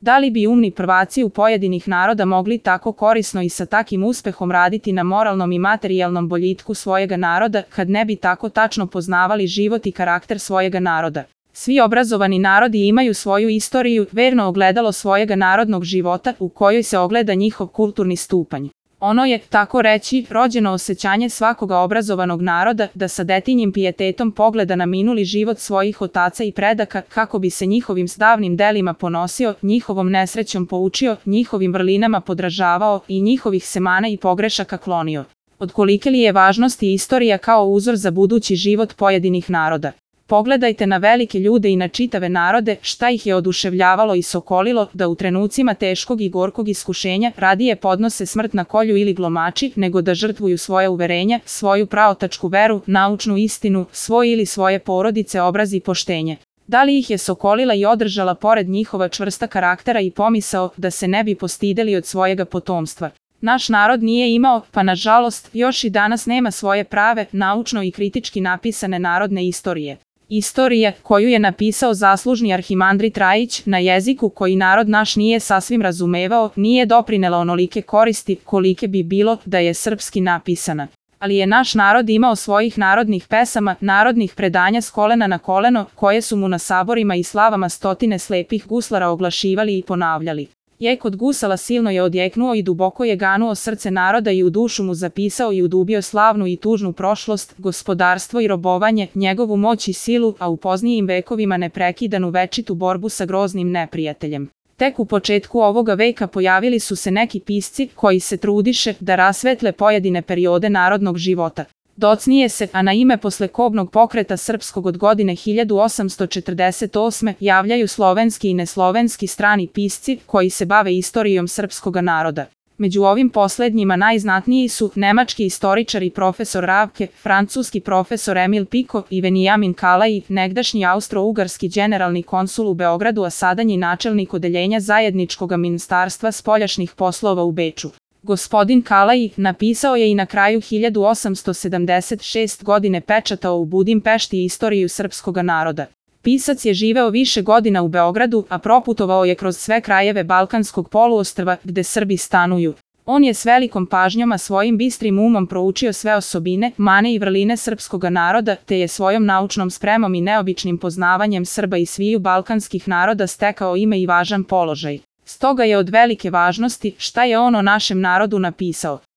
Da li bi umni prvaci u pojedinih naroda mogli tako korisno i sa takim uspehom raditi na moralnom i materijalnom boljitku svojega naroda, kad ne bi tako tačno poznavali život i karakter svojega naroda? Svi obrazovani narodi imaju svoju istoriju, verno ogledalo svojega narodnog života, u kojoj se ogleda njihov kulturni stupanj. Ono je, tako reći, rođeno osjećanje svakoga obrazovanog naroda da sa detinjim pijetetom pogleda na minuli život svojih otaca i predaka, kako bi se njihovim davnim delima ponosio, njihovom nesrećom poučio, njihovim vrlinama podražavao i njihovih semana i pogrešaka klonio. Od kolike li je važnosti istorija kao uzor za budući život pojedinih naroda? Pogledajte na velike ljude i na čitave narode, šta ih je oduševljavalo i sokolilo, da u trenucima teškog i gorkog iskušenja radije podnose smrt na kolju ili glomači, nego da žrtvuju svoje uverenja, svoju praotačku veru, naučnu istinu, svoj ili svoje porodice, obraz i poštenje. Da li ih je sokolila i održala pored njihova čvrsta karaktera i pomisao da se ne bi postideli od svojega potomstva? Naš narod nije imao, pa nažalost, još i danas nema svoje prave, naučno i kritički napisane narodne istorije. Istorija, koju je napisao zaslužni arhimandrit Rajić, na jeziku koji narod naš nije sasvim razumevao, nije doprinela onolike koristi, kolike bi bilo da je srpski napisana. Ali je naš narod imao svojih narodnih pesama, narodnih predanja s kolena na koleno, koje su mu na saborima i slavama stotine slepih guslara oglašivali i ponavljali. Jek od gusala silno je odjeknuo i duboko je ganuo srce naroda i u dušu mu zapisao i udubio slavnu i tužnu prošlost, gospodarstvo i robovanje, njegovu moć i silu, a u poznijim vekovima neprekidanu večitu borbu sa groznim neprijateljem. Tek u početku ovoga veka pojavili su se neki pisci koji se trudiše da rasvetle pojedine periode narodnog života. Docnije se, a na ime posle kobnog pokreta srpskog od godine 1848. javljaju slovenski i neslovenski strani pisci koji se bave istorijom srpskoga naroda. Među ovim poslednjima najznatniji su nemački istoričar i profesor Ravke, francuski profesor Emil Piko i Venijamin Kalaji, negdašnji austro-ugarski generalni konsul u Beogradu, a sadanji načelnik odeljenja zajedničkog ministarstva spoljašnjih poslova u Beču. Gospodin Kalaji napisao je i na kraju 1876. godine pečatao u Budimpešti istoriju srpskoga naroda. Pisac je živeo više godina u Beogradu, a proputovao je kroz sve krajeve Balkanskog poluostrva gde Srbi stanuju. On je s velikom pažnjom a svojim bistrim umom proučio sve osobine, mane i vrline srpskoga naroda, te je svojom naučnom spremom i neobičnim poznavanjem Srba i sviju balkanskih naroda stekao ime i važan položaj. Stoga je od velike važnosti šta je on o našem narodu napisao.